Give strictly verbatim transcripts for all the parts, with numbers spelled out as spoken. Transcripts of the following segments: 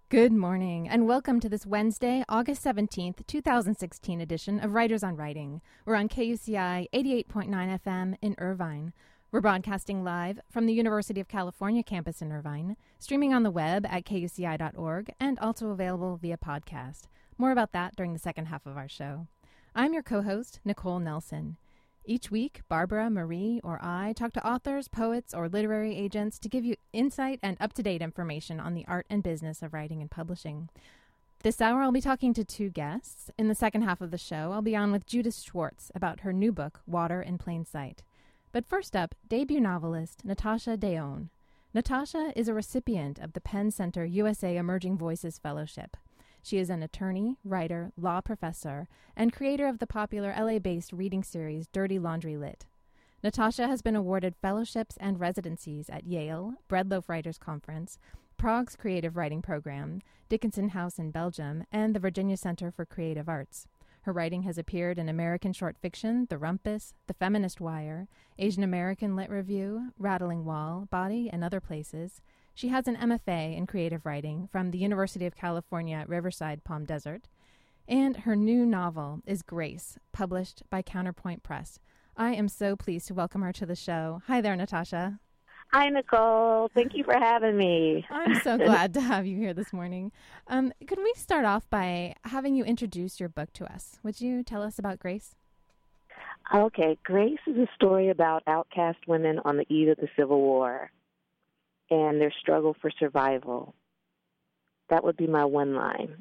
Good morning, and welcome to this Wednesday, August seventeenth, twenty sixteen edition of Writers on Writing. We're on K U C I eighty-eight point nine F M in Irvine. We're broadcasting live from the University of California campus in Irvine, streaming on the web at K U C I dot org, and also available via podcast. More about that during the second half of our show. I'm your co-host, Nicole Nelson. Each week, Barbara, Marie, or I talk to authors, poets, or literary agents to give you insight and up-to-date information on the art and business of writing and publishing. This hour, I'll be talking to two guests. In the second half of the show, I'll be on with Judith Schwartz about her new book, Water in Plain Sight. But first up, debut novelist Natasha Deone. Natasha is a recipient of the Penn Center U S A Emerging Voices Fellowship. She is an attorney, writer, law professor, and creator of the popular L A-based reading series Dirty Laundry Lit. Natasha has been awarded fellowships and residencies at Yale, Breadloaf Writers Conference, Prague's Creative Writing Program, Dickinson House in Belgium, and the Virginia Center for Creative Arts. Her writing has appeared in American Short Fiction, The Rumpus, The Feminist Wire, Asian American Lit Review, Rattling Wall, Body, and other places. She has an M F A in creative writing from the University of California at Riverside, Palm Desert. And her new novel is Grace, published by Counterpoint Press. I am so pleased to welcome her to the show. Hi there, Natasha. Hi, Nicole. Thank you for having me. I'm so glad to have you here this morning. Um, could we start off by having you introduce your book to us? Would you tell us about Grace? Okay. Grace is a story about outcast women on the eve of the Civil War and their struggle for survival. That would be my one line.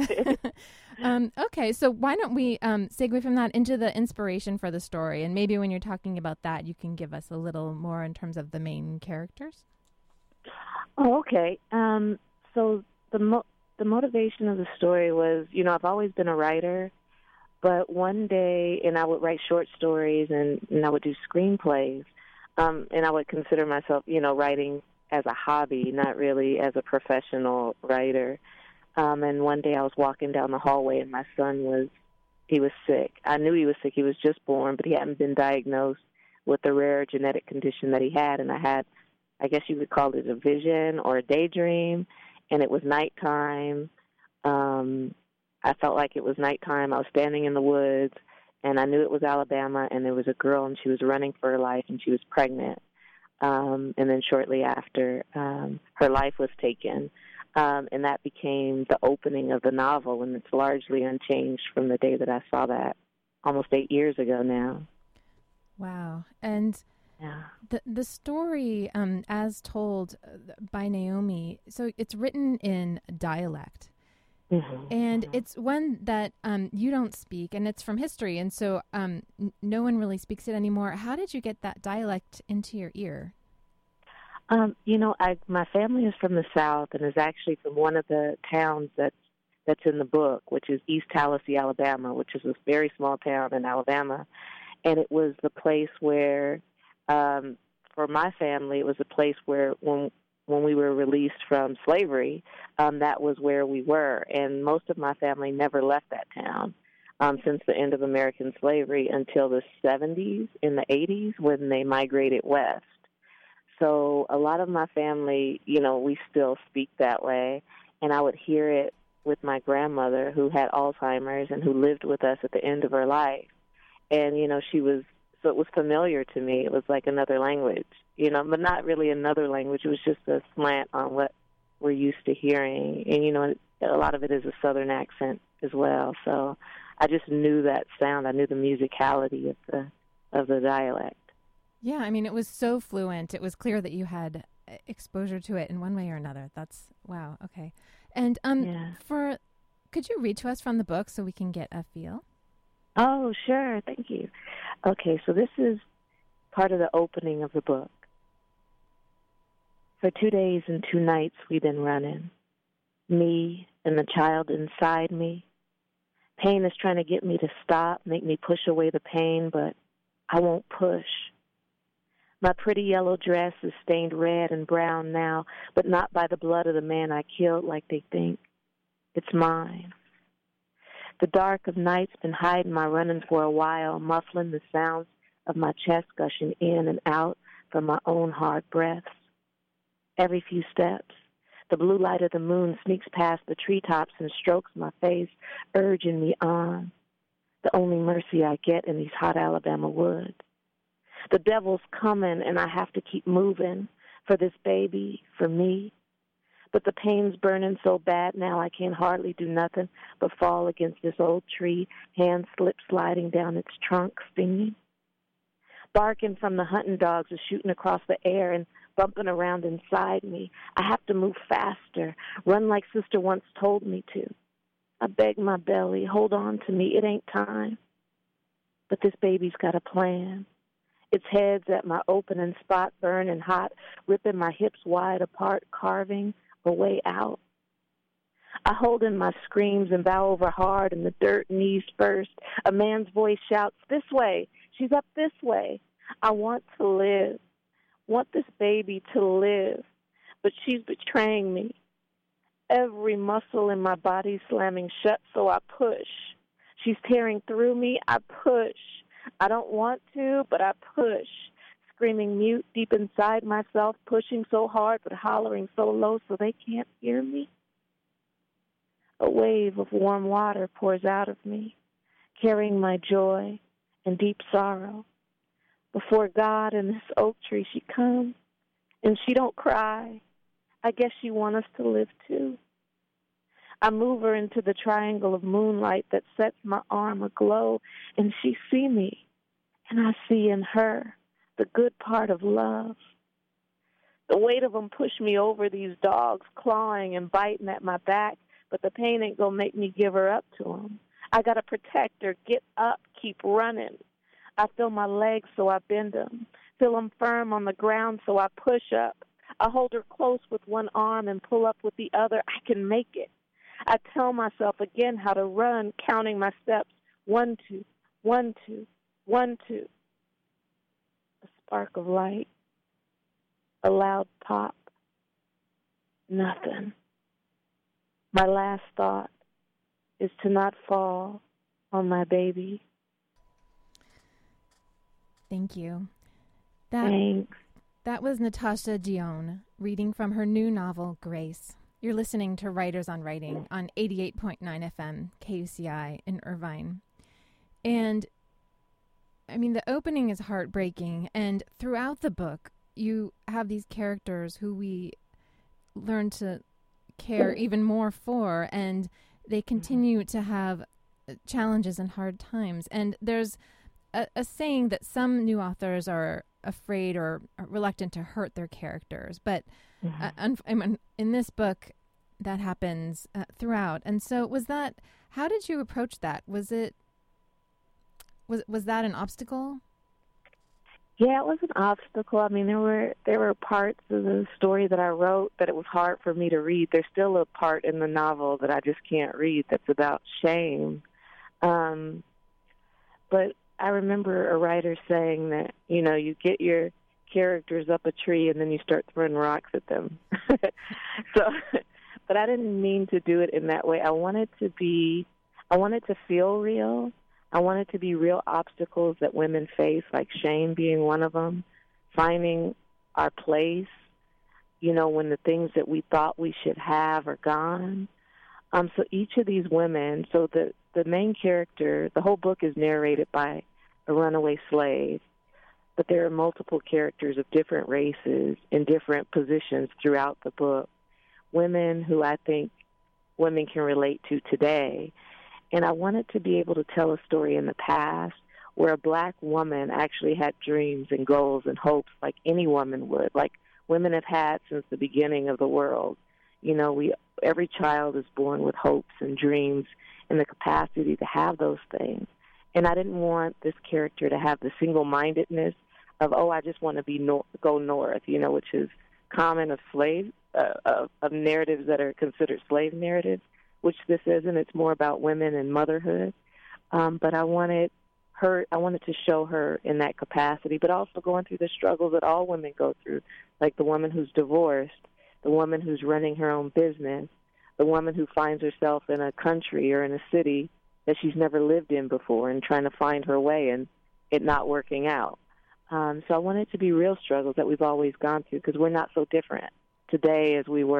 um, okay, so why don't we um, segue from that into the inspiration for the story? And maybe when you're talking about that, you can give us a little more in terms of the main characters. Oh, okay. Um, so the mo- the motivation of the story was, you know, I've always been a writer, but one day, and I would write short stories and, and I would do screenplays, um, and I would consider myself, you know, writing as a hobby, not really as a professional writer. Um, and one day I was walking down the hallway and my son was, he was sick. I knew he was sick. He was just born, but he hadn't been diagnosed with the rare genetic condition that he had. And I had, I guess you would call it a vision or a daydream, and it was nighttime. Um, I felt like it was nighttime. I was standing in the woods, and I knew it was Alabama, and there was a girl, and she was running for her life, and she was pregnant. Um, and then shortly after, um, her life was taken. Um, and that became the opening of the novel, and it's largely unchanged from the day that I saw that almost eight years ago now. Wow. And yeah. the the story, um, as told by Naomi, so it's written in dialect. Mm-hmm. And mm-hmm. it's one that um, you don't speak, and it's from history, and so um, n- no one really speaks it anymore. How did you get that dialect into your ear? Um, you know, I, my family is from the South, and is actually from one of the towns that's, that's in the book, which is East Tallahassee, Alabama, which is a very small town in Alabama. And it was the place where, um, for my family, it was a place where when when we were released from slavery, um, that was where we were. And most of my family never left that town um, since the end of American slavery until the seventies, in the eighties, when they migrated west. So a lot of my family, you know, we still speak that way. And I would hear it with my grandmother, who had Alzheimer's and who lived with us at the end of her life. And, you know, she was, so it was familiar to me. It was like another language, you know, but not really another language. It was just a slant on what we're used to hearing. And, you know, a lot of it is a Southern accent as well. So I just knew that sound. I knew the musicality of the of the dialect. Yeah, I mean, it was so fluent. It was clear that you had exposure to it in one way or another. That's, wow, okay. And um, yeah. for, could you read to us from the book so we can get a feel? Oh, sure. Thank you. Okay, so this is part of the opening of the book. For two days and two nights we've been running, me and the child inside me. Pain is trying to get me to stop, make me push away the pain, but I won't push. My pretty yellow dress is stained red and brown now, but not by the blood of the man I killed like they think. It's mine. The dark of night's been hiding my running for a while, muffling the sounds of my chest gushing in and out from my own hard breaths. Every few steps, The blue light of the moon sneaks past the treetops and strokes my face, urging me on. The only mercy I get in these hot Alabama woods. The devil's coming, and I have to keep moving for this baby, for me. But the pain's burning so bad now I can hardly do nothing but fall against this old tree, hands slip sliding down its trunk, stinging. Barking from the hunting dogs is shooting across the air and bumping around inside me. I have to move faster, run like Sister once told me to. I beg my belly, hold on to me, it ain't time. But this baby's got a plan. Its head's at my opening spot, burning hot, ripping my hips wide apart, carving a way out. I hold in my screams and bow over hard in the dirt, knees first. A man's voice shouts, this way. She's up this way. I want to live, want this baby to live, but she's betraying me. Every muscle in my body slamming shut, so I push. She's tearing through me, I push. I don't want to, but I push. Screaming mute deep inside myself, pushing so hard but hollering so low so they can't hear me. A wave of warm water pours out of me, carrying my joy and deep sorrow. Before God and this oak tree she comes, and she don't cry. I guess she wants us to live too. I move her into the triangle of moonlight that sets my arm aglow, and she see me, and I see in her the good part of love. The weight of them push me over, these dogs clawing and biting at my back, but the pain ain't gonna make me give her up to them. I gotta protect her, get up, keep running. I feel my legs, so I bend them. Feel them firm on the ground, so I push up. I hold her close with one arm and pull up with the other. I can make it. I tell myself again how to run, counting my steps. One, two, one, two, one, two. A spark of light. A loud pop. Nothing. My last thought is to not fall on my baby. Thank you. That, Thanks. That was Natasha Dione reading from her new novel, Grace. You're listening to Writers on Writing on eighty-eight point nine F M, K U C I in Irvine. And, I mean, the opening is heartbreaking, and throughout the book, you have these characters who we learn to care even more for, and they continue to have challenges and hard times. And there's a, a saying that some new authors are afraid or reluctant to hurt their characters, but mm-hmm. uh, un- I mean, in this book, that happens uh, throughout. And so, was that? How did you approach that? Was it? Was was that an obstacle? Yeah, it was an obstacle. I mean, there were there were parts of the story that I wrote that it was hard for me to read. There's still a part in the novel that I just can't read that's about shame. Um, but I remember a writer saying that, you know, you get your characters up a tree and then you start throwing rocks at them. so, but I didn't mean to do it in that way. I wanted to be, I wanted to feel real. I wanted to be real obstacles that women face, like shame being one of them, finding our place, you know, when the things that we thought we should have are gone. Um, so each of these women, so the, the main character, the whole book is narrated by a runaway slave, but there are multiple characters of different races in different positions throughout the book, women who I think women can relate to today. And I wanted to be able to tell a story in the past where a black woman actually had dreams and goals and hopes like any woman would, like women have had since the beginning of the world. You know, we every child is born with hopes and dreams and the capacity to have those things. And I didn't want this character to have the single-mindedness of, oh, I just want to be nor- go north, you know, which is common of slave, uh, of, of narratives that are considered slave narratives, which this isn't. It's more about women and motherhood. Um, but I wanted her, I wanted to show her in that capacity, but also going through the struggles that all women go through, like the woman who's divorced, the woman who's running her own business, the woman who finds herself in a country or in a city that she's never lived in before and trying to find her way and it not working out. Um, so I wanted it to be real struggles that we've always gone through because we're not so different today as we were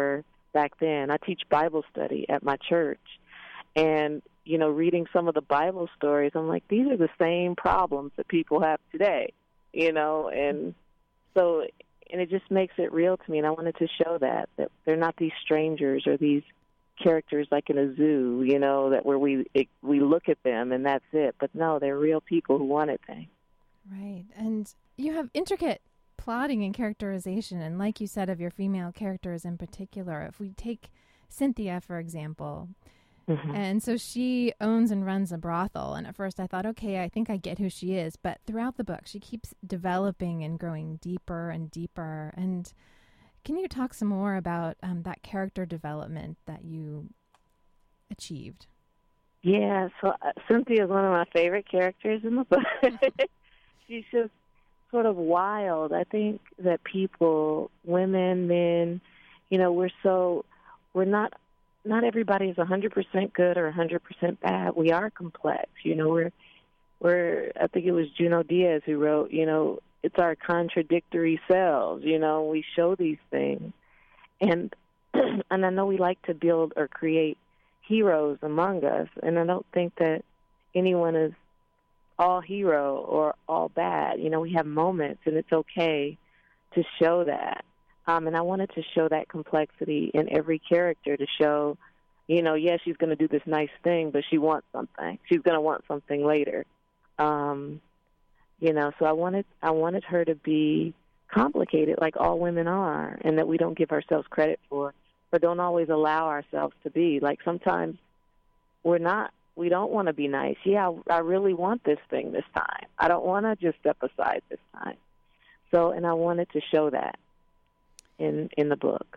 back then. I teach Bible study at my church. And, you know, reading some of the Bible stories, I'm like, these are the same problems that people have today, you know, and so, and it just makes it real to me. And I wanted to show that, that they're not these strangers or these characters like in a zoo, you know, that where we it, we look at them and that's it. But no, they're real people who wanted things. Right. And you have intricate plotting and characterization. And like you said, of your female characters in particular, if we take Cynthia, for example, mm-hmm. and so she owns and runs a brothel. And at first I thought, okay, I think I get who she is. But throughout the book, she keeps developing and growing deeper and deeper. And can you talk some more about um, that character development that you achieved? Yeah, so uh, Cynthia is one of my favorite characters in the book. She's just sort of wild. I think that people, women, men, you know, we're so, we're not, not everybody is one hundred percent good or one hundred percent bad. We are complex. You know, we're, we're, I think it was Junot Diaz who wrote, you know, it's our contradictory selves. You know, we show these things. And, and I know we like to build or create heroes among us, and I don't think that anyone is all hero or all bad. You know, we have moments, and it's okay to show that. Um, and I wanted to show that complexity in every character to show, you know, yeah, she's going to do this nice thing, but she wants something. She's going to want something later. Um, you know, so I wanted I wanted her to be complicated like all women are, and that we don't give ourselves credit for, but don't always allow ourselves to be. Like sometimes we're not, we don't want to be nice. Yeah, I really want this thing this time. I don't want to just step aside this time. So, and I wanted to show that in in the book.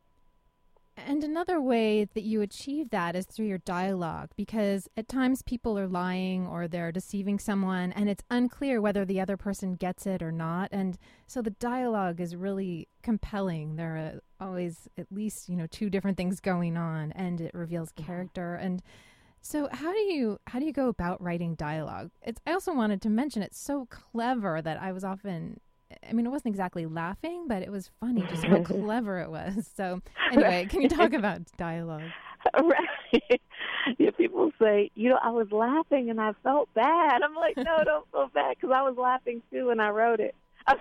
And another way that you achieve that is through your dialogue, because at times people are lying or they're deceiving someone, and it's unclear whether the other person gets it or not. And so the dialogue is really compelling. There are always at least, you know, two different things going on, and it reveals character. And so how do you how do you go about writing dialogue? It's, I also wanted to mention it's so clever that I was often, I mean, it wasn't exactly laughing, but it was funny just how clever it was. So anyway, can you talk about dialogue? Right. Yeah, people say, you know, I was laughing and I felt bad. I'm like, no, don't feel bad, because I was laughing too when I wrote it.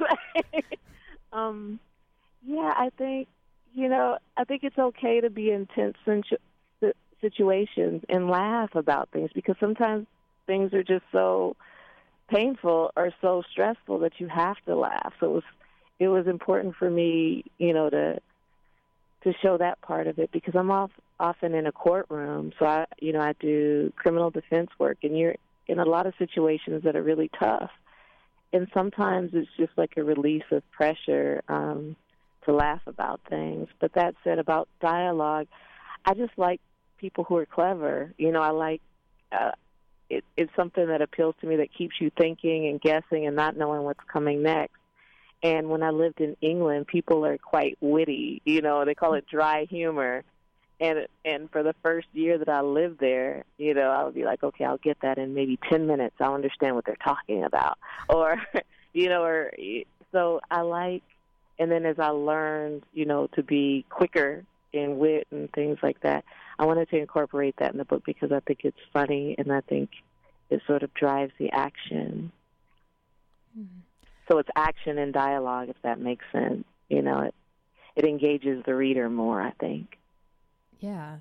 um, yeah, I think, you know, I think it's okay to be in tense situ- situations and laugh about things, because sometimes things are just so painful or so stressful that you have to laugh. So it was it was important for me, you know, to to show that part of it, because I'm off, often in a courtroom. So I, you know, I do criminal defense work, and you're in a lot of situations that are really tough. And sometimes it's just like a release of pressure um, to laugh about things. But that said, about dialogue, I just like people who are clever. You know, I like. Uh, It, it's something that appeals to me, that keeps you thinking and guessing and not knowing what's coming next. And when I lived in England, people are quite witty. You know, they call it dry humor. And and for the first year that I lived there, you know, I would be like, okay, I'll get that in maybe ten minutes. I'll understand what they're talking about. Or, you know, or so I like, and then as I learned, you know, to be quicker in wit and things like that, I wanted to incorporate that in the book, because I think it's funny, and I think it sort of drives the action. Mm-hmm. So it's action and dialogue, if that makes sense. You know, it it engages the reader more, I think. Yeah.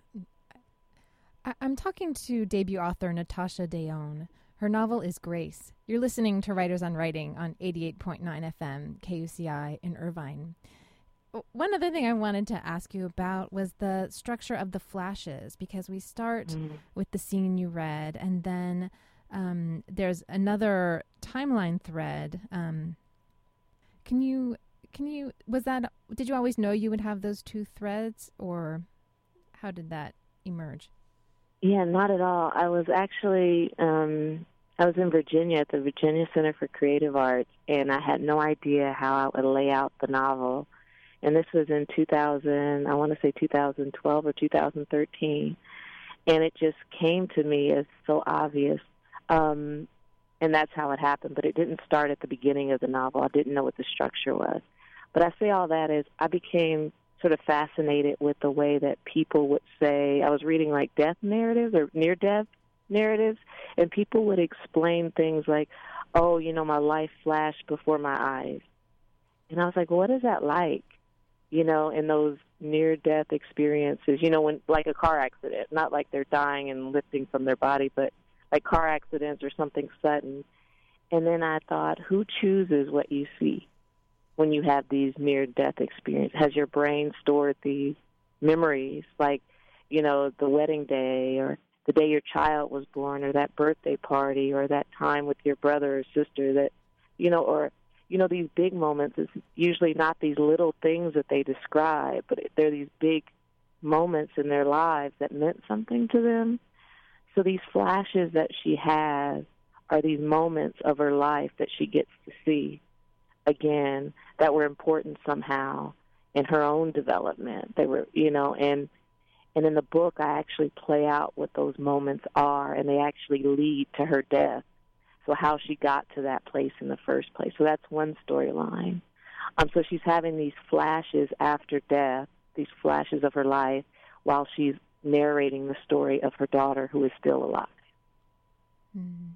I- I'm talking to debut author Natasha Deone. Her novel is Grace. You're listening to Writers on Writing on eighty-eight point nine F M, K U C I in Irvine. One other thing I wanted to ask you about was the structure of the flashes, because we start mm. with the scene you read, and then um, there's another timeline thread. Um, can you, can you, was that, did you always know you would have those two threads, or how did that emerge? Yeah, not at all. I was actually, um, I was in Virginia at the Virginia Center for Creative Arts, and I had no idea how I would lay out the novel. And this was in two thousand, I want to say two thousand twelve or two thousand thirteen. And it just came to me as so obvious. Um, and that's how it happened. But it didn't start at the beginning of the novel. I didn't know what the structure was. But I say all that is I became sort of fascinated with the way that people would say, I was reading like death narratives or near-death narratives, and people would explain things like, oh, you know, my life flashed before my eyes. And I was like, what is that like, you know, in those near-death experiences, you know, when like a car accident, not like they're dying and lifting from their body, but like car accidents or something sudden. And then I thought, who chooses what you see when you have these near-death experiences? Has your brain stored these memories, like, you know, the wedding day or the day your child was born or that birthday party or that time with your brother or sister that, you know, or, you know, these big moments, it's usually not these little things that they describe, but they're these big moments in their lives that meant something to them. So these flashes that she has are these moments of her life that she gets to see again that were important somehow in her own development. They were, you know, and and in the book I actually play out what those moments are, and they actually lead to her death. So how she got to that place in the first place. So that's one storyline. Um, so she's having these flashes after death, these flashes of her life, while she's narrating the story of her daughter who is still alive. Mm-hmm.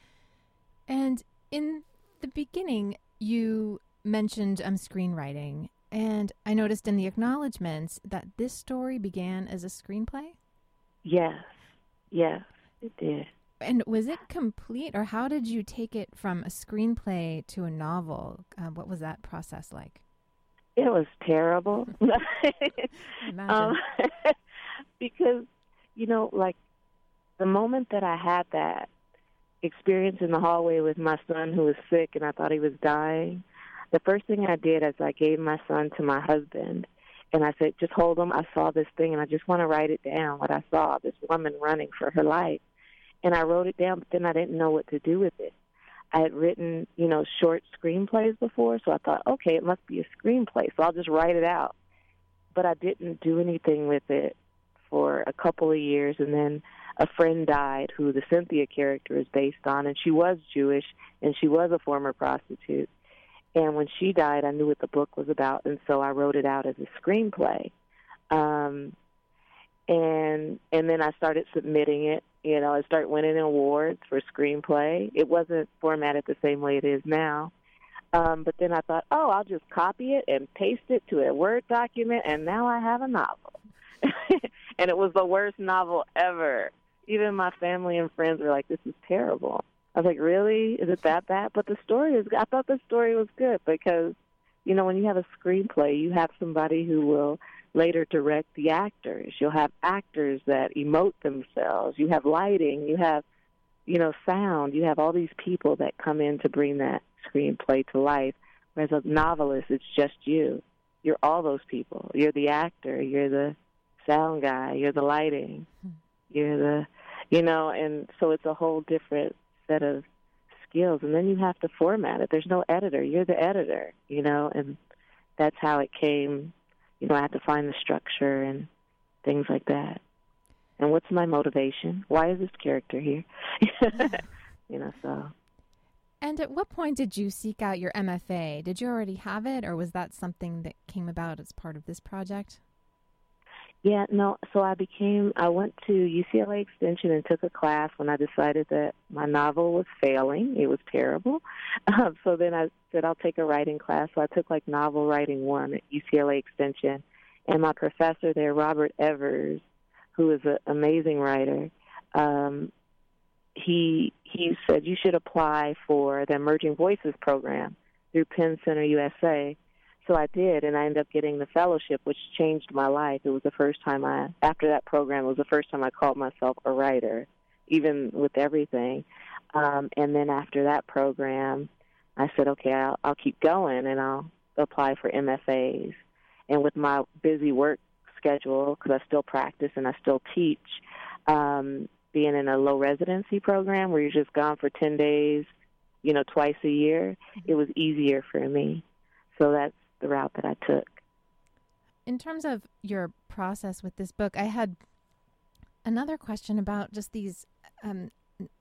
And in the beginning, you mentioned um, screenwriting, and I noticed in the acknowledgments that this story began as a screenplay? Yes, yes, it did. And was it complete, or how did you take it from a screenplay to a novel? Uh, what was that process like? It was terrible. Imagine. um, because, you know, like the moment that I had that experience in the hallway with my son who was sick and I thought he was dying, the first thing I did is I gave my son to my husband, and I said, just hold him. I saw this thing, and I just want to write it down, what I saw, this woman running for her life. And I wrote it down, but then I didn't know what to do with it. I had written, you know, short screenplays before, so I thought, okay, it must be a screenplay, so I'll just write it out. But I didn't do anything with it for a couple of years, and then a friend died who the Cynthia character is based on, and she was Jewish, and she was a former prostitute. And when she died, I knew what the book was about, and so I wrote it out as a screenplay. Um, and and then I started submitting it. You know, I started winning awards for screenplay. It wasn't formatted the same way it is now. Um, but then I thought, oh, I'll just copy it and paste it to a Word document, and now I have a novel. And it was the worst novel ever. Even my family and friends were like, this is terrible. I was like, really? Is it that bad? But the story is, I thought the story was good because, you know, when you have a screenplay, you have somebody who will later direct the actors. You'll have actors that emote themselves. You have lighting. You have, you know, sound. You have all these people that come in to bring that screenplay to life. Whereas a novelist, it's just you. You're all those people. You're the actor. You're the sound guy. You're the lighting. You're the, you know, and so it's a whole different set of skills. And then you have to format it. There's no editor. You're the editor, you know, and that's how it came. You know, I had to find the structure and things like that. And what's my motivation? Why is this character here? You know, so. And at what point did you seek out your M F A? Did you already have it, or was that something that came about as part of this project? Yeah, no, so I became, I went to U C L A Extension and took a class when I decided that my novel was failing. It was terrible. Um, so then I said, I'll take a writing class. So I took like novel writing one at U C L A Extension. And my professor there, Robert Evers, who is an amazing writer, um, he he said, you should apply for the Emerging Voices program through Penn Center U S A. So I did, and I ended up getting the fellowship, which changed my life. It was the first time I, after that program, it was the first time I called myself a writer, even with everything. Um, and then after that program, I said, okay, I'll, I'll keep going, and I'll apply for M F As. And with my busy work schedule, because I still practice and I still teach, um, being in a low residency program where you're just gone for ten days, you know, twice a year, it was easier for me. So that's the route that I took. In terms of your process with this book, I had another question about just these um,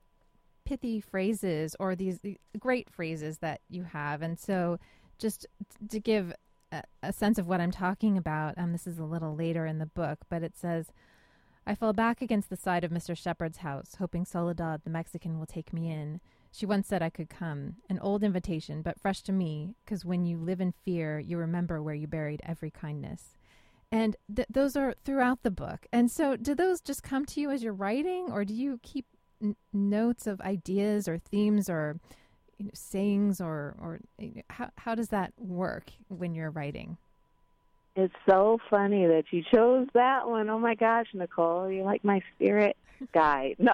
pithy phrases or these, these great phrases that you have. And so just to give a, a sense of what I'm talking about. Um, this is a little later in the book, but it says, I fell back against the side of Mister Shepard's house, hoping Soledad, the Mexican, will take me in. She once said I could come. An old invitation, but fresh to me, because when you live in fear, you remember where you buried every kindness. And th- those are throughout the book. And so do those just come to you as you're writing, or do you keep n- notes of ideas or themes or you know, sayings, or, or you know, how, how does that work when you're writing? It's so funny that you chose that one. Oh, my gosh, Nicole, you're like my spirit guide. No,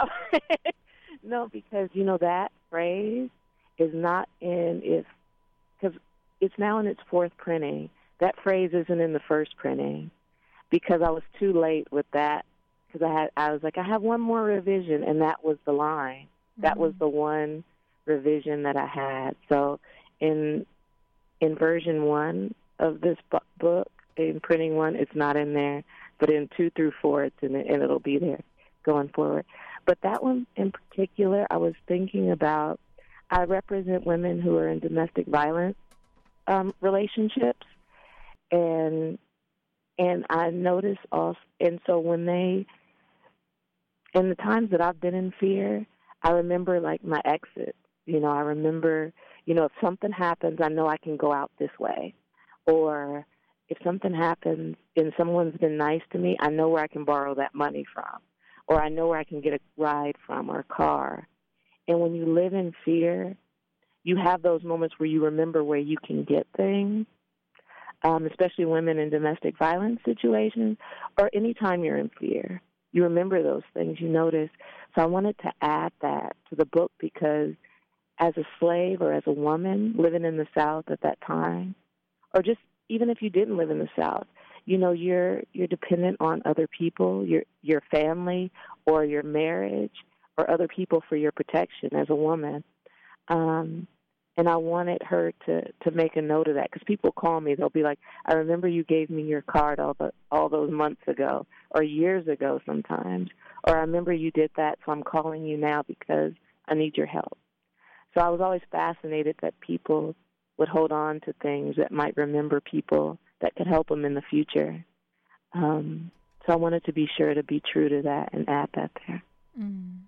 no, because, you know, that phrase is not in its, because it's now in its fourth printing. That phrase isn't in the first printing because I was too late with that, because I had I was like, I have one more revision, and that was the line. Mm-hmm. That was the one revision that I had. So in in version one of this bu- book, in printing one, it's not in there, but in two through four, it's in it, and it'll be there going forward. But that one in particular, I was thinking about, I represent women who are in domestic violence um, relationships, and and I notice also, and so when they, in the times that I've been in fear, I remember like my exit. You know, I remember, you know, if something happens, I know I can go out this way, or if something happens and someone's been nice to me, I know where I can borrow that money from, or I know where I can get a ride from or a car. And when you live in fear, you have those moments where you remember where you can get things, um, especially women in domestic violence situations, or any time you're in fear. You remember those things, you notice. So I wanted to add that to the book because as a slave or as a woman living in the South at that time, or just even if you didn't live in the South, you know, you're you're dependent on other people, your your family or your marriage or other people for your protection as a woman. Um, and I wanted her to, to make a note of that, because people call me, they'll be like, I remember you gave me your card all the, all those months ago or years ago sometimes, or I remember you did that, so I'm calling you now because I need your help. So I was always fascinated that people would hold on to things that might remember people that could help them in the future. Um, so I wanted to be sure to be true to that and add that there. Mm.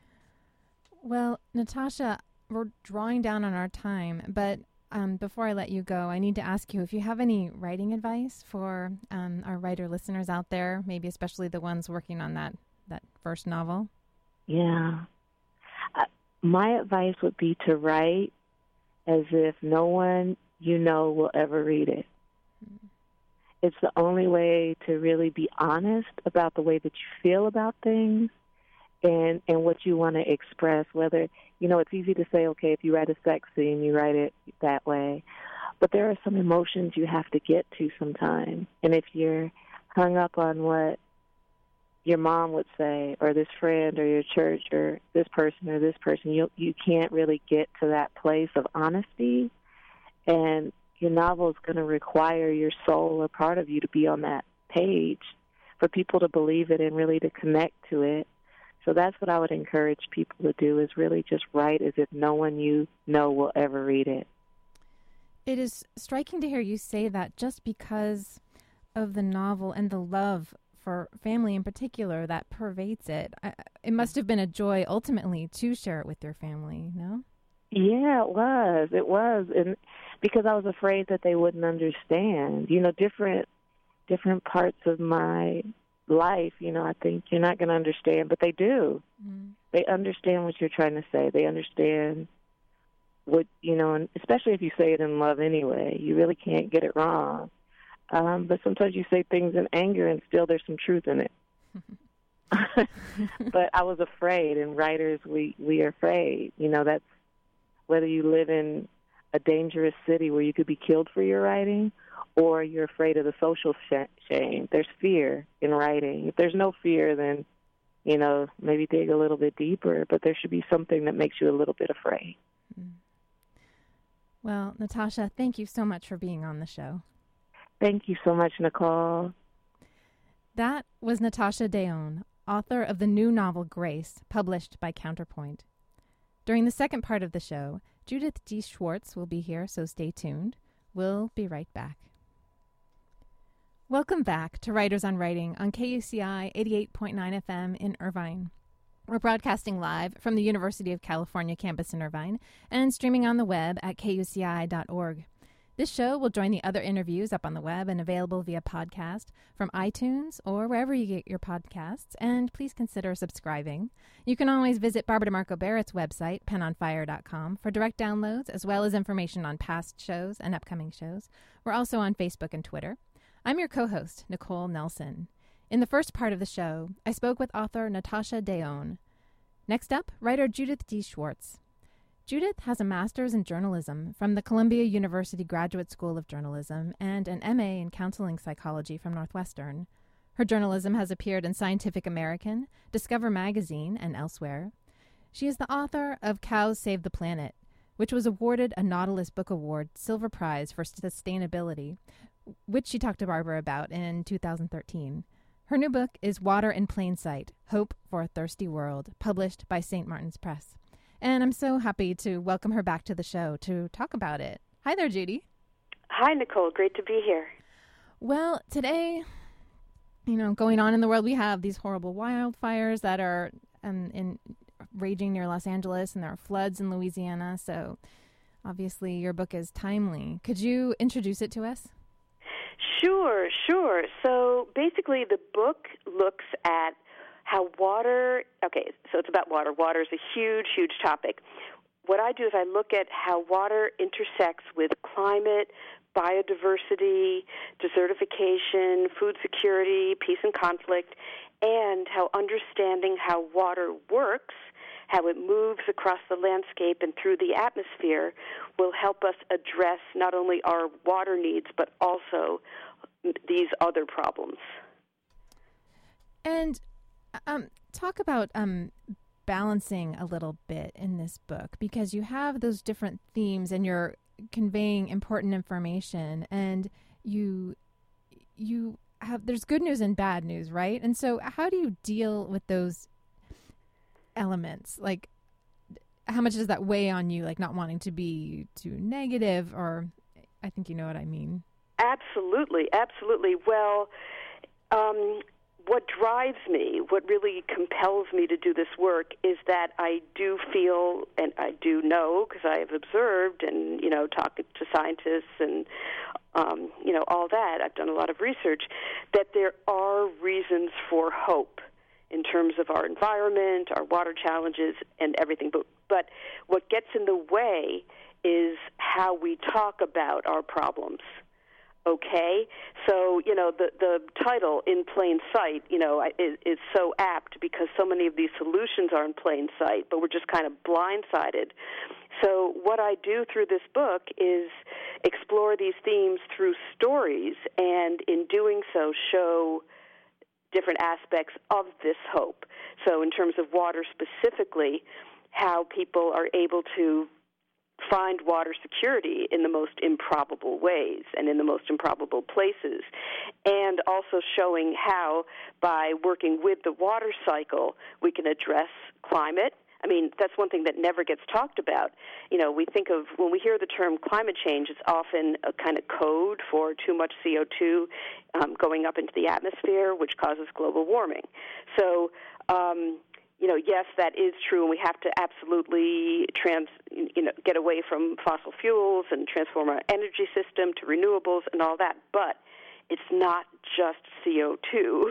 Well, Natasha, we're drawing down on our time, but um, before I let you go, I need to ask you if you have any writing advice for um, our writer listeners out there, maybe especially the ones working on that, that first novel. Yeah. Uh, my advice would be to write as if no one you know will ever read it. Mm. It's the only way to really be honest about the way that you feel about things and, and what you want to express, whether, you know, it's easy to say, okay, if you write a sex scene, you write it that way. But there are some emotions you have to get to sometimes. And if you're hung up on what your mom would say, or this friend, or your church, or this person, or this person, you you can't really get to that place of honesty. And your novel is going to require your soul or part of you to be on that page for people to believe it and really to connect to it. So that's what I would encourage people to do, is really just write as if no one you know will ever read it. It is striking to hear you say that, just because of the novel and the love for family in particular that pervades it. I, it must have been a joy ultimately to share it with your family, no? Yeah, it was. It was. And because I was afraid that they wouldn't understand. You know, different different parts of my life, you know, I think you're not going to understand, but they do. Mm. They understand what you're trying to say. They understand what, you know, and especially if you say it in love anyway, you really can't get it wrong. Um, but sometimes you say things in anger and still there's some truth in it. But I was afraid, and writers, we, we are afraid. You know, that's whether you live in a dangerous city where you could be killed for your writing, or you're afraid of the social sh- shame. There's fear in writing. If there's no fear, then, you know, maybe dig a little bit deeper, but there should be something that makes you a little bit afraid. Well, Natasha, thank you so much for being on the show. Thank you so much, Nicole. That was Natasha Deón, author of the new novel Grace, published by Counterpoint. During the second part of the show, Judith D. Schwartz will be here, so stay tuned. We'll be right back. Welcome back to Writers on Writing on K U C I eighty-eight point nine F M in Irvine. We're broadcasting live from the University of California campus in Irvine and streaming on the web at K U C I dot org. This show will join the other interviews up on the web and available via podcast from iTunes or wherever you get your podcasts, and please consider subscribing. You can always visit Barbara DeMarco Barrett's website, pen on fire dot com, for direct downloads as well as information on past shows and upcoming shows. We're also on Facebook and Twitter. I'm your co-host, Nicole Nelson. In the first part of the show, I spoke with author Natasha Deone. Next up, writer Judith D. Schwartz. Judith has a master's in journalism from the Columbia University Graduate School of Journalism and an M A in counseling psychology from Northwestern. Her journalism has appeared in Scientific American, Discover Magazine, and elsewhere. She is the author of Cows Save the Planet, which was awarded a Nautilus Book Award Silver Prize for Sustainability, which she talked to Barbara about in two thousand thirteen. Her new book is Water in Plain Sight, Hope for a Thirsty World, published by Saint Martin's Press. And I'm so happy to welcome her back to the show to talk about it. Hi there, Judy. Hi, Nicole. Great to be here. Well, today, you know, going on in the world, we have these horrible wildfires that are um, in raging near Los Angeles, and there are floods in Louisiana. So obviously your book is timely. Could you introduce it to us? Sure, sure. So basically the book looks at how water, okay, so it's about water. Water is a huge, huge topic. What I do is I look at how water intersects with climate, biodiversity, desertification, food security, peace and conflict, and how understanding how water works, how it moves across the landscape and through the atmosphere will help us address not only our water needs, but also these other problems. And um, talk about um, balancing a little bit in this book, because you have those different themes and you're conveying important information, and you you have there's good news and bad news, right? And so how do you deal with those elements? Like, how much does that weigh on you, like not wanting to be too negative? Or I think you know what I mean. Absolutely, absolutely. Well, um, what drives me, what really compels me to do this work is that I do feel, and I do know, because I have observed and, you know, talked to scientists and, um, you know, all that, I've done a lot of research, that there are reasons for hope in terms of our environment, our water challenges, and everything. But, but what gets in the way is how we talk about our problems. Okay, so, you know, the, the title, In Plain Sight, you know, is, is so apt because so many of these solutions are in plain sight, but we're just kind of blindsided. So what I do through this book is explore these themes through stories, and in doing so show different aspects of this hope. So in terms of water specifically, how people are able to find water security in the most improbable ways and in the most improbable places, and also showing how, by working with the water cycle, we can address climate. I mean, that's one thing that never gets talked about. You know, we think of, when we hear the term climate change, it's often a kind of code for too much C O two um, going up into the atmosphere, which causes global warming. So, um, you know, yes, that is true, and we have to absolutely trans, you know, get away from fossil fuels and transform our energy system to renewables and all that. But it's not just C O two.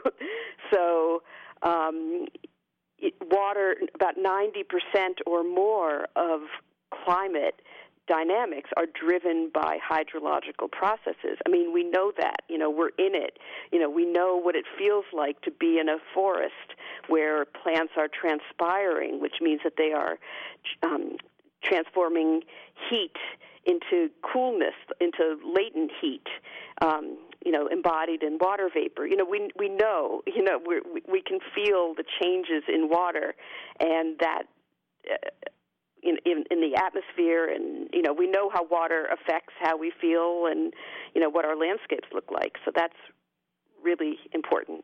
so, um, it, water, about ninety percent or more of climate dynamics are driven by hydrological processes. I mean, we know that. You know, we're in it. You know, we know what it feels like to be in a forest where plants are transpiring, which means that they are um, transforming heat into coolness, into latent heat, um, you know, embodied in water vapor. You know, we we know, you know, we're, we we can feel the changes in water, and that uh, in, in in the atmosphere, and, you know, we know how water affects how we feel and, you know, what our landscapes look like. So that's really important.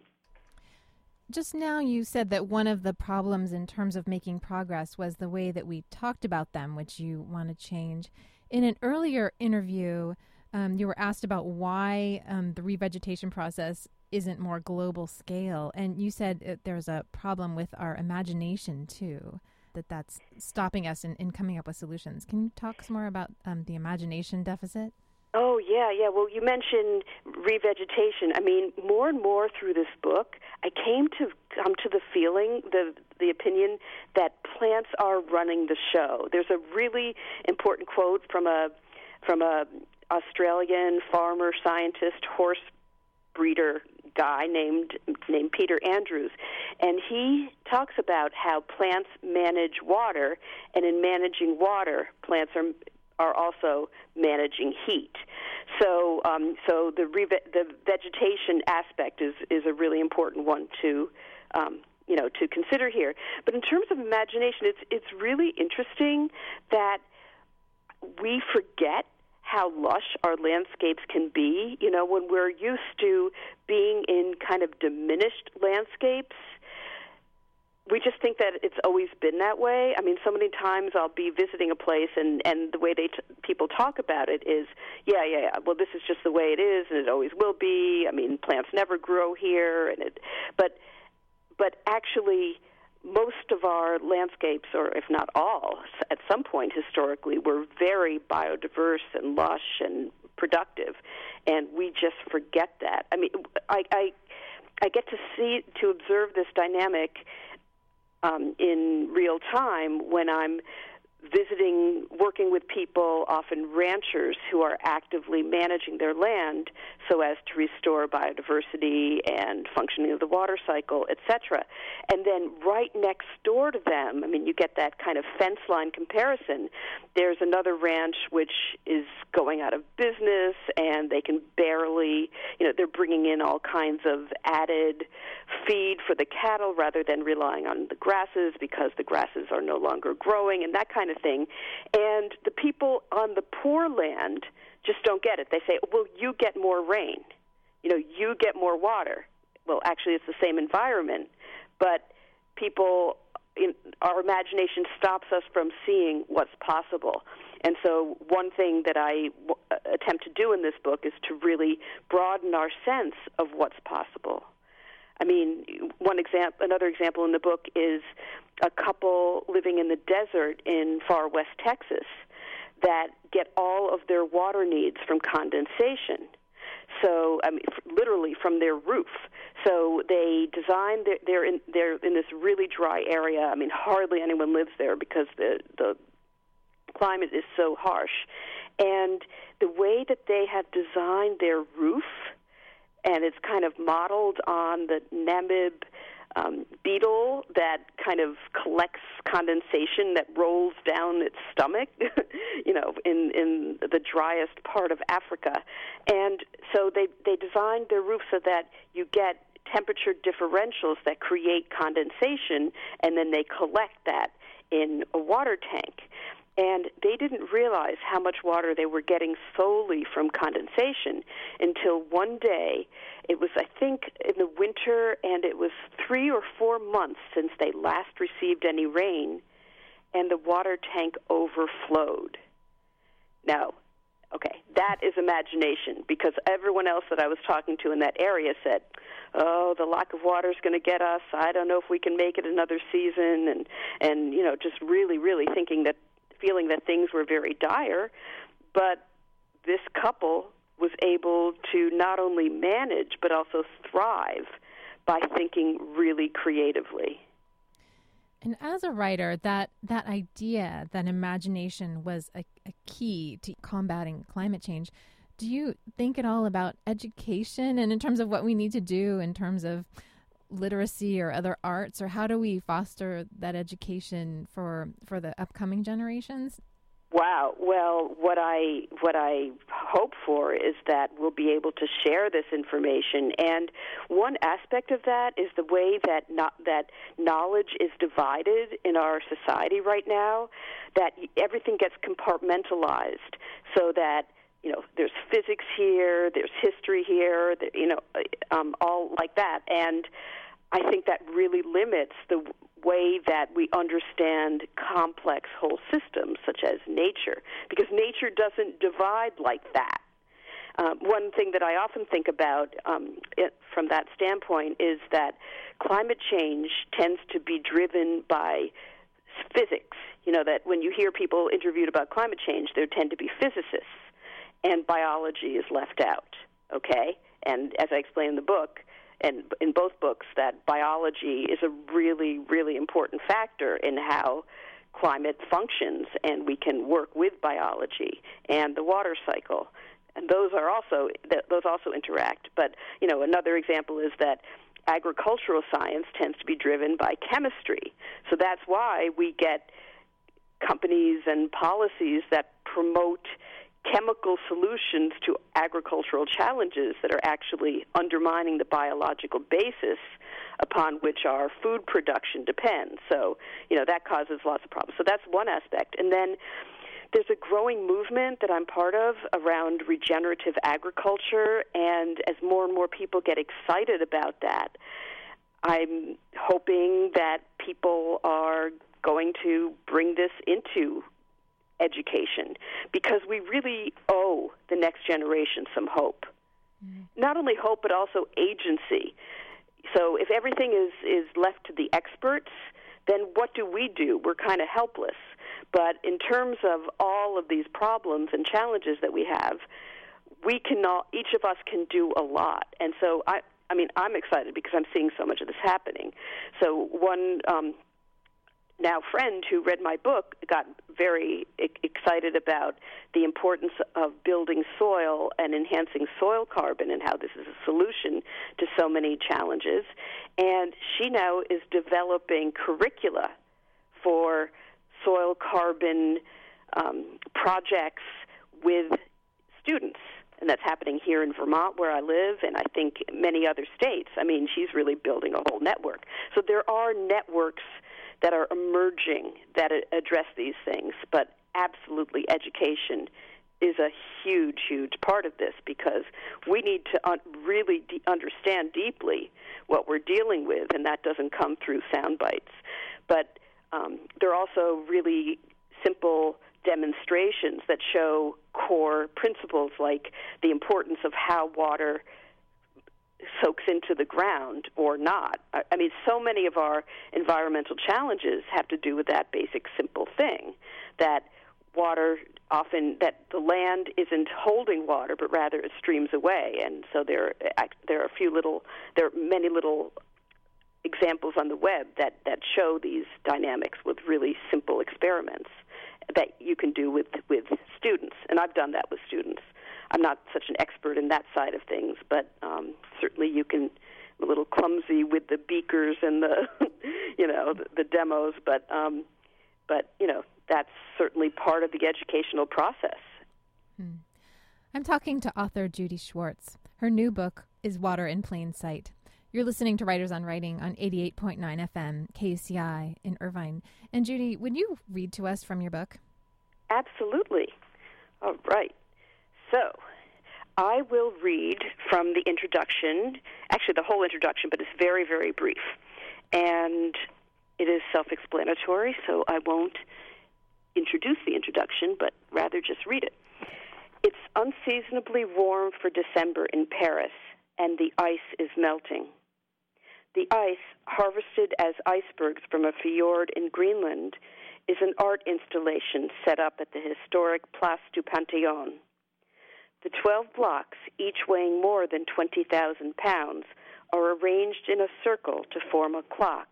Just now you said that one of the problems in terms of making progress was the way that we talked about them, which you want to change. In an earlier interview, um, you were asked about why um, the revegetation process isn't more global scale, and you said uh, there's a problem with our imagination too, that that's stopping us in, in coming up with solutions. Can you talk some more about um, the imagination deficit? Oh, yeah, yeah. Well, you mentioned revegetation. I mean, more and more through this book, I came to come to the feeling, the the opinion that plants are running the show. There's a really important quote from a from a Australian farmer, scientist, horse breeder guy named named Peter Andrews, and he talks about how plants manage water, and in managing water, plants are are also managing heat. So, um, so the re- the vegetation aspect is is a really important one to, um, you know, to consider here. But in terms of imagination, it's it's really interesting that we forget how lush our landscapes can be. You know, when we're used to being in kind of diminished landscapes, we just think that it's always been that way. I mean, so many times I'll be visiting a place, and, and the way they t- people talk about it is, yeah, yeah, yeah, well, this is just the way it is, and it always will be. I mean, plants never grow here, and it, but but actually, most of our landscapes, or if not all, at some point historically, were very biodiverse and lush and productive, and we just forget that. I mean, I I, I get to see to observe this dynamic Um, in real time when I'm visiting, working with people, often ranchers, who are actively managing their land so as to restore biodiversity and functioning of the water cycle, et cetera. And then right next door to them, I mean, you get that kind of fence line comparison. There's another ranch which is going out of business, and they can barely, you know, they're bringing in all kinds of added feed for the cattle rather than relying on the grasses because the grasses are no longer growing and that kind of thing. And the people on the poor land just don't get it. They say, well, you get more rain. You know, you get more water. Well, actually, it's the same environment, but people, in, our imagination stops us from seeing what's possible. And so one thing that I w- attempt to do in this book is to really broaden our sense of what's possible. I mean, one example, another example in the book is a couple living in the desert in far west Texas that get all of their water needs from condensation. So, I mean, literally from their roof. So they design. Their, they're in. They're in this really dry area. I mean, hardly anyone lives there because the the climate is so harsh. And the way that they have designed their roof, and it's kind of modeled on the Namib um, beetle that kind of collects condensation that rolls down its stomach, you know, in, in the driest part of Africa. And so they, they designed their roof so that you get temperature differentials that create condensation, and then they collect that in a water tank. And they didn't realize how much water they were getting solely from condensation until one day, it was, I think, in the winter, and it was three or four months since they last received any rain, and the water tank overflowed. Now, okay, that is imagination, because everyone else that I was talking to in that area said, oh, the lack of water is going to get us. I don't know if we can make it another season, and, and you know, just really, really thinking that, feeling that things were very dire, but this couple was able to not only manage but also thrive by thinking really creatively. And as a writer, that that idea, that imagination was a, a key to combating climate change. Do you think at all about education and in terms of what we need to do in terms of literacy or other arts, or how do we foster that education for for the upcoming generations? Wow. Well, what I what I hope for is that we'll be able to share this information. And one aspect of that is the way that not, that knowledge is divided in our society right now, that everything gets compartmentalized so that, you know, there's physics here, there's history here, you know, um, all like that. And I think that really limits the way that we understand complex whole systems, such as nature, because nature doesn't divide like that. Um, one thing that I often think about um, it, from that standpoint is that climate change tends to be driven by physics. You know, that when you hear people interviewed about climate change, there tend to be physicists, and biology is left out, okay? And as I explain in the book, and in both books, that biology is a really, really important factor in how climate functions, and we can work with biology and the water cycle. And those are also, those also interact. But, you know, another example is that agricultural science tends to be driven by chemistry. So that's why we get companies and policies that promote chemical solutions to agricultural challenges that are actually undermining the biological basis upon which our food production depends. So, you know, that causes lots of problems. So that's one aspect. And then there's a growing movement that I'm part of around regenerative agriculture, and as more and more people get excited about that, I'm hoping that people are going to bring this into education, because we really owe the next generation some hope. Mm-hmm. Not only hope, but also agency. So if everything is, is left to the experts, then what do we do? We're kind of helpless. But in terms of all of these problems and challenges that we have, we can all, each of us can do a lot. And so I, I mean, I'm excited because I'm seeing so much of this happening. So one um, now friend who read my book got very e- excited about the importance of building soil and enhancing soil carbon and how this is a solution to so many challenges. And she now is developing curricula for soil carbon um, projects with students. And that's happening here in Vermont, where I live, and I think many other states. I mean, she's really building a whole network. So there are networks that are emerging that address these things, but absolutely education is a huge, huge part of this, because we need to un- really de- understand deeply what we're dealing with, and that doesn't come through sound bites. But um, there are also really simple demonstrations that show core principles, like the importance of how water soaks into the ground or not. I mean, so many of our environmental challenges have to do with that basic simple thing, that water often, that the land isn't holding water, but rather it streams away. And so there, there are a few little, there are many little examples on the web that, that show these dynamics with really simple experiments that you can do with, with students. And I've done that with students. I'm not such an expert in that side of things, but um, certainly you can, I'm a little clumsy with the beakers and the, you know, the, the demos, but, um, but, you know, that's certainly part of the educational process. Hmm. I'm talking to author Judy Schwartz. Her new book is Water in Plain Sight. You're listening to Writers on Writing on eighty-eight point nine F M, K U C I in Irvine. And Judy, would you read to us from your book? Absolutely. All right. So I will read from the introduction, actually the whole introduction, but it's very, very brief. And it is self-explanatory, so I won't introduce the introduction, but rather just read it. It's unseasonably warm for December in Paris, and the ice is melting. The ice, harvested as icebergs from a fjord in Greenland, is an art installation set up at the historic Place du Panthéon. The twelve blocks, each weighing more than twenty thousand pounds, are arranged in a circle to form a clock.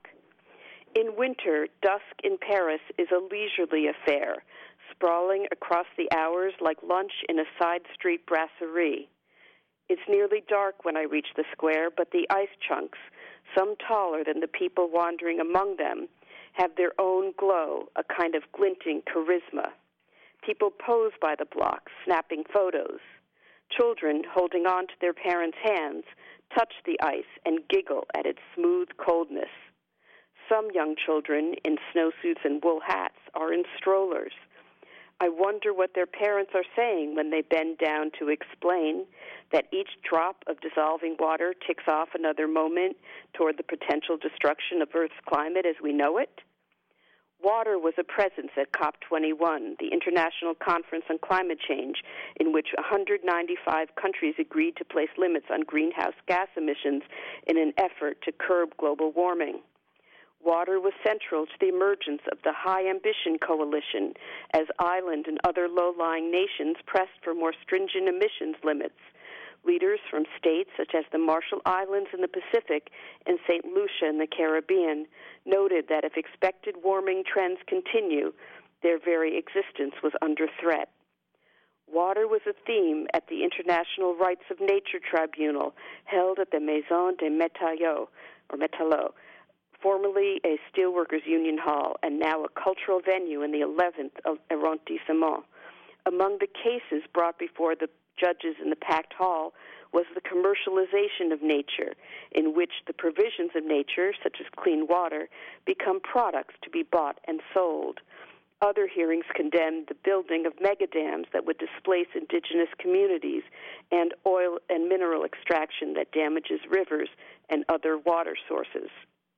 In winter, dusk in Paris is a leisurely affair, sprawling across the hours like lunch in a side street brasserie. It's nearly dark when I reach the square, but the ice chunks, some taller than the people wandering among them, have their own glow, a kind of glinting charisma. People pose by the blocks, snapping photos. Children, holding on to their parents' hands, touch the ice and giggle at its smooth coldness. Some young children, in snowsuits and wool hats, are in strollers. I wonder what their parents are saying when they bend down to explain that each drop of dissolving water ticks off another moment toward the potential destruction of Earth's climate as we know it. Water was a presence at COP twenty-one, the International Conference on Climate Change, in which one hundred ninety-five countries agreed to place limits on greenhouse gas emissions in an effort to curb global warming. Water was central to the emergence of the High Ambition Coalition as island and other low-lying nations pressed for more stringent emissions limits. Leaders from states such as the Marshall Islands in the Pacific and Saint Lucia in the Caribbean noted that if expected warming trends continue, their very existence was under threat. Water was a theme at the International Rights of Nature Tribunal held at the Maison des Métallots, or Métallots, formerly a steelworkers' union hall and now a cultural venue in the eleventh arrondissement. Among the cases brought before the judges in the packed hall was the commercialization of nature, in which the provisions of nature, such as clean water, become products to be bought and sold. Other hearings condemned the building of megadams that would displace indigenous communities and oil and mineral extraction that damages rivers and other water sources.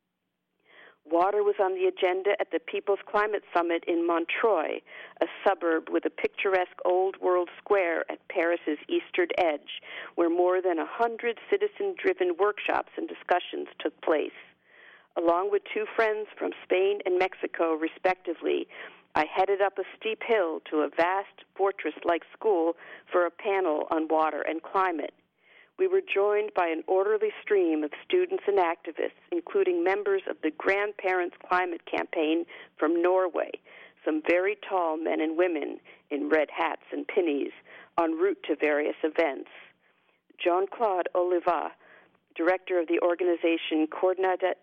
Water was on the agenda at the People's Climate Summit in Montreuil, a suburb with a picturesque old-world square at Paris's eastern edge, where more than a hundred citizen-driven workshops and discussions took place. Along with two friends from Spain and Mexico, respectively, I headed up a steep hill to a vast fortress-like school for a panel on water and climate. We were joined by an orderly stream of students and activists, including members of the Grandparents Climate Campaign from Norway, some very tall men and women in red hats and pinnies, en route to various events. Jean-Claude Oliva, director of the organization Coordination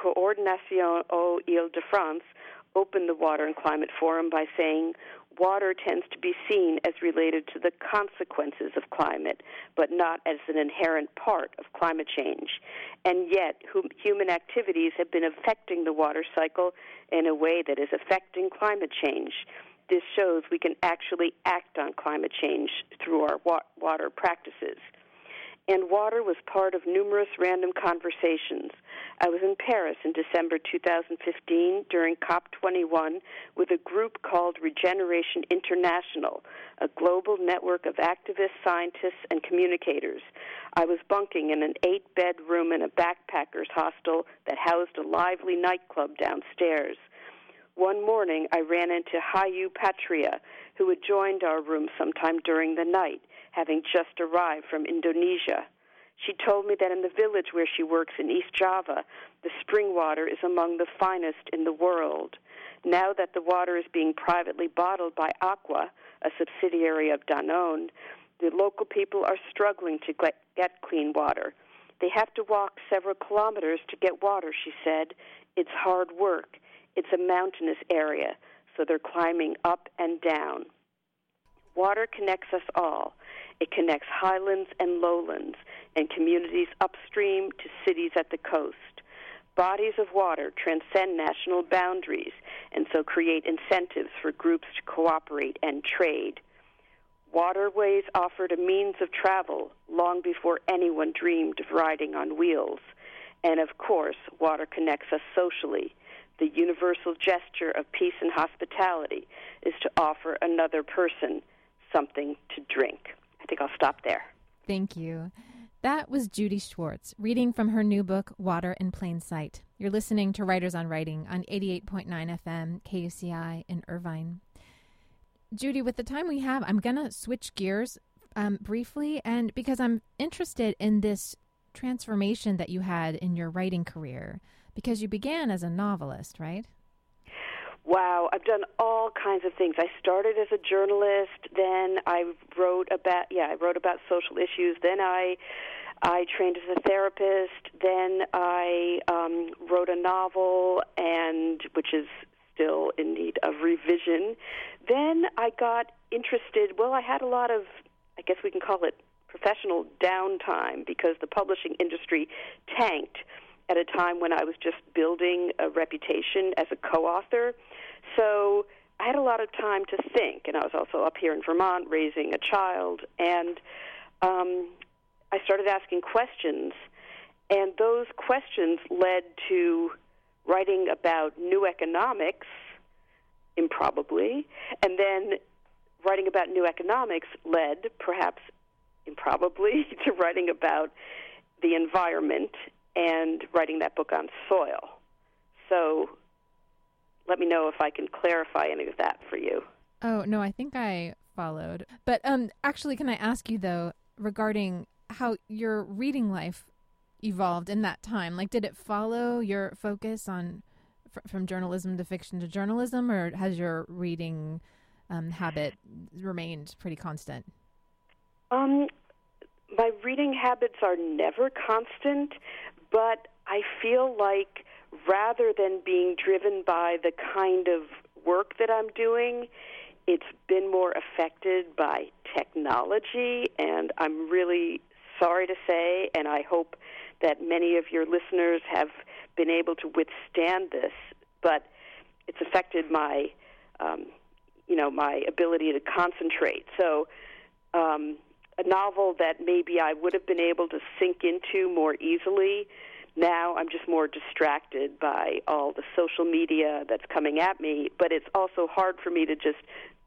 aux Îles-de-France, opened the Water and Climate Forum by saying, water tends to be seen as related to the consequences of climate, but not as an inherent part of climate change. And yet, human activities have been affecting the water cycle in a way that is affecting climate change. This shows we can actually act on climate change through our wa- water practices. And water was part of numerous random conversations. I was in Paris in December two thousand fifteen during COP twenty-one with a group called Regeneration International, a global network of activists, scientists, and communicators. I was bunking in an eight-bed room in a backpackers hostel that housed a lively nightclub downstairs. One morning, I ran into Hayu Patria, who had joined our room sometime during the night, having just arrived from Indonesia. She told me that in the village where she works in East Java, the spring water is among the finest in the world. Now that the water is being privately bottled by Aqua, a subsidiary of Danone, the local people are struggling to get clean water. They have to walk several kilometers to get water, she said. It's hard work. It's a mountainous area, so they're climbing up and down. Water connects us all. It connects highlands and lowlands and communities upstream to cities at the coast. Bodies of water transcend national boundaries and so create incentives for groups to cooperate and trade. Waterways offered a means of travel long before anyone dreamed of riding on wheels. And of course, water connects us socially. The universal gesture of peace and hospitality is to offer another person something to drink. I think I'll stop there. Thank you. That was Judy Schwartz, reading from her new book, Water in Plain Sight. You're listening to Writers on Writing on eighty-eight point nine F M, K U C I in Irvine. Judy, with the time we have, I'm going to switch gears um, briefly, and because I'm interested in this transformation that you had in your writing career, because you began as a novelist, right? Wow, I've done all kinds of things. I started as a journalist, then I wrote about yeah, I wrote about social issues, then I I trained as a therapist, then I um, wrote a novel, and which is still in need of revision. Then I got interested, well, I had a lot of, I guess we can call it professional downtime because the publishing industry tanked at a time when I was just building a reputation as a co-author. So I had a lot of time to think, and I was also up here in Vermont raising a child, and um, I started asking questions, and those questions led to writing about new economics, improbably. And then writing about new economics led, perhaps improbably, to writing about the environment and writing that book on soil. So let me know if I can clarify any of that for you. Oh, no, I think I followed. But um, actually, can I ask you, though, regarding how your reading life evolved in that time? Like, did it follow your focus on f- from journalism to fiction to journalism, or has your reading um, habit remained pretty constant? Um, my reading habits are never constant, but I feel like rather than being driven by the kind of work that I'm doing, it's been more affected by technology, and I'm really sorry to say, and I hope that many of your listeners have been able to withstand this, but it's affected my, um, you know, my ability to concentrate. So um, a novel that maybe I would have been able to sink into more easily, now I'm just more distracted by all the social media that's coming at me, but it's also hard for me to just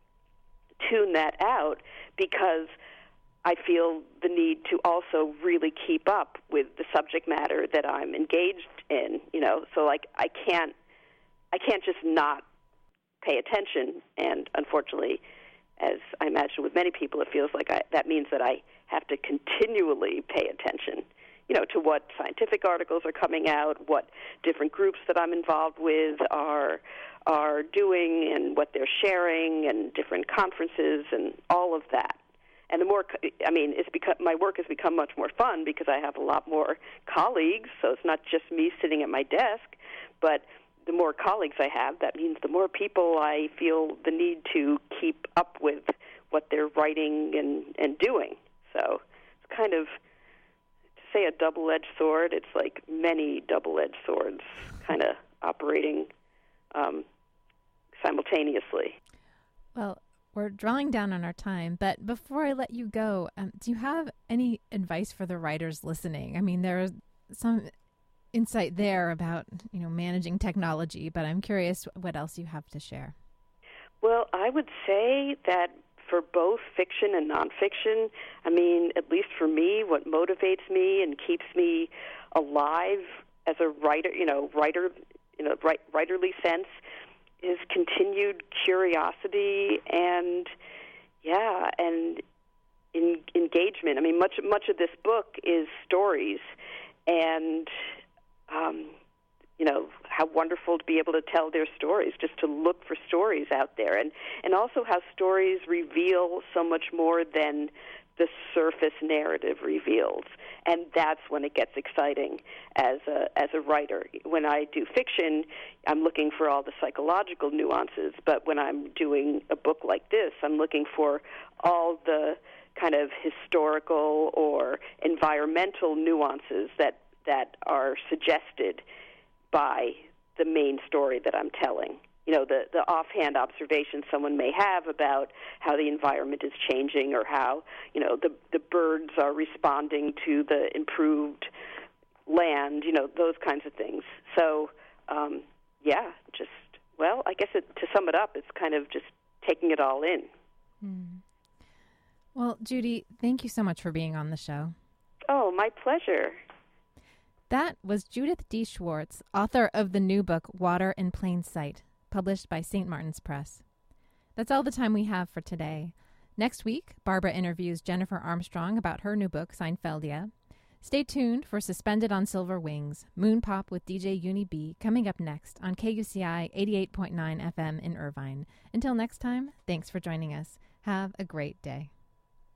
tune that out because I feel the need to also really keep up with the subject matter that I'm engaged in, you know, so like I can't I can't just not pay attention, and unfortunately, as I imagine with many people, it feels like I, that means that I have to continually pay attention, you know, to what scientific articles are coming out, what different groups that I'm involved with are are doing and what they're sharing, and different conferences and all of that. And the more, I mean, it's become, my work has become much more fun because I have a lot more colleagues, so it's not just me sitting at my desk, but the more colleagues I have, that means the more people I feel the need to keep up with what they're writing and, and doing. So it's kind of, to say a double-edged sword, it's like many double-edged swords kind of operating um, simultaneously. Well, we're drawing down on our time, but before I let you go, um, do you have any advice for the writers listening? I mean, there's some insight there about, you know, managing technology, but I'm curious what else you have to share. Well, I would say that for both fiction and nonfiction, I mean, at least for me, what motivates me and keeps me alive as a writer, you know, writer, you know, write, writerly sense, is continued curiosity and, yeah, and in, engagement. I mean, much much of this book is stories, and um, you know, how wonderful to be able to tell their stories, just to look for stories out there, and and also how stories reveal so much more than the surface narrative reveals, and that's when it gets exciting as a as a writer. When I do fiction, I'm looking for all the psychological nuances, but when I'm doing a book like this, I'm looking for all the kind of historical or environmental nuances that that are suggested by the main story that I'm telling. You know, the, the offhand observations someone may have about how the environment is changing, or how, you know, the, the birds are responding to the improved land, you know, those kinds of things. So, um, yeah, just, well, I guess it, to sum it up, it's kind of just taking it all in. Hmm. Well, Judy, thank you so much for being on the show. Oh, my pleasure. That was Judith D. Schwartz, author of the new book, Water in Plain Sight, published by Saint Martin's Press. That's all the time we have for today. Next week, Barbara interviews Jennifer Armstrong about her new book, Seinfeldia. Stay tuned for Suspended on Silver Wings, Moon Pop with D J Uni B, coming up next on K U C I eighty-eight point nine F M in Irvine. Until next time, thanks for joining us. Have a great day.